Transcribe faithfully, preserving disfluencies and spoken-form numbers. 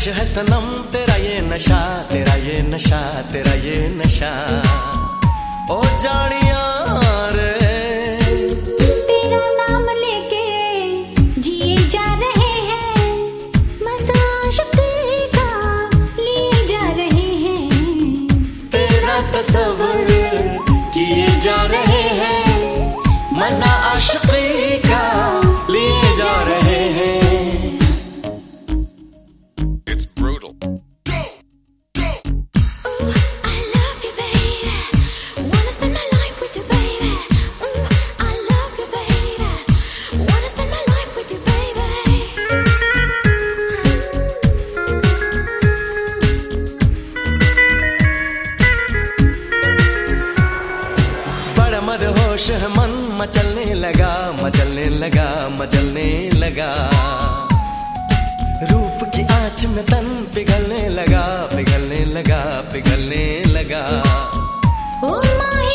है सनम तेरा ये नशा, तेरा ये नशा, तेरा ये नशा। ओ जानिया रे तेरा नाम लेके जिए जा रहे हैं, मजा आशिकी का लिए जा रहे हैं। तेरा तस्वर किए जा रहे हैं, मजा आशिकी का लिए जा रहे हैं। It's brutal. Ooh, I love you, baby. Wanna spend my life with you, baby. Ooh, I love you, baby. Wanna spend my life with you, baby. बड़ा मदहोश है मन, मचलने लगा, मचलने लगा, मचलने लगा। रूप की आँच में तन पिघलने लगा, पिघलने लगा, पिघलने लगा। ओ माही